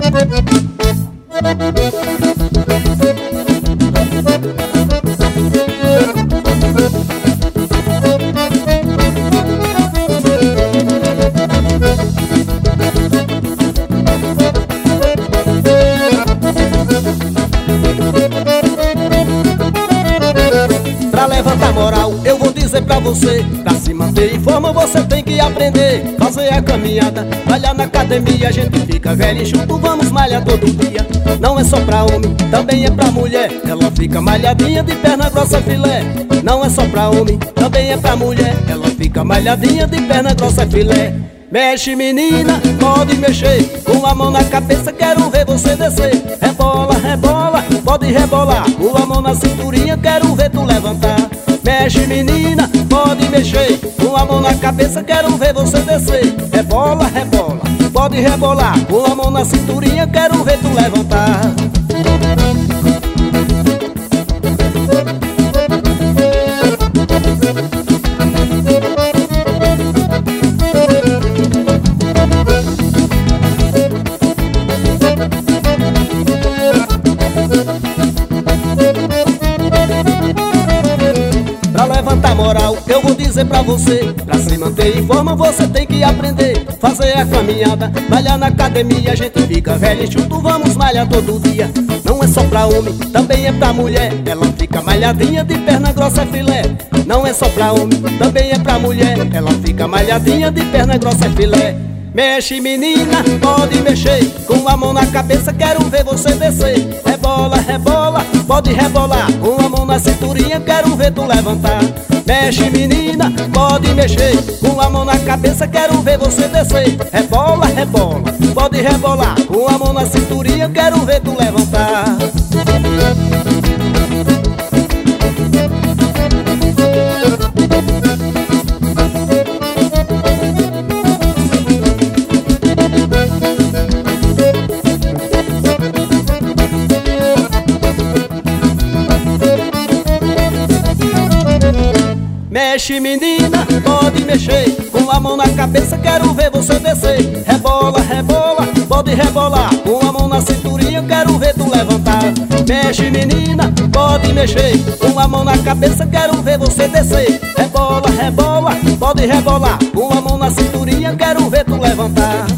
Pra levantar moral, eu vou dizer pra você: pra se manter em forma você tem que aprender. Fazer a caminhada, malhar na academia. A gente fica velho e junto, vamos malhar todo dia. Não é só pra homem, também é pra mulher. Ela fica malhadinha de perna grossa filé. Não é só pra homem, também é pra mulher. Ela fica malhadinha de perna grossa filé. Mexe menina, pode mexer, com a mão na cabeça quero ver você descer. Rebola, rebola, pode rebolar, com a mão na cinturinha quero ver tu levantar. Mexe menina, pode mexer, com a mão na cabeça quero ver você descer. Rebola, rebola, pode rebolar, com a mão na cinturinha quero ver tu levantar. Pra levantar moral, eu vou dizer pra você: pra se manter em forma você tem que aprender. Fazer a caminhada, malhar na academia. A gente fica velho e junto, vamos malhar todo dia. Não é só pra homem, também é pra mulher. Ela fica malhadinha de perna grossa filé. Não é só pra homem, também é pra mulher. Ela fica malhadinha de perna grossa filé. Mexe menina, pode mexer, com a mão na cabeça quero ver você descer. Rebola, rebola, pode rebolar, com a mão na cinturinha quero ver tu levantar. Mexe menina, pode mexer, com a mão na cabeça quero ver você descer. Rebola, rebola, pode rebolar, com a mão na cinturinha quero ver tu levantar. Mexe menina, pode mexer, com a mão na cabeça quero ver você descer. Rebola, rebola, pode rebolar, com a mão na cinturinha quero ver tu levantar. Mexe menina, pode mexer, com a mão na cabeça quero ver você descer. Rebola, rebola, pode rebolar, com a mão na cinturinha quero ver tu levantar.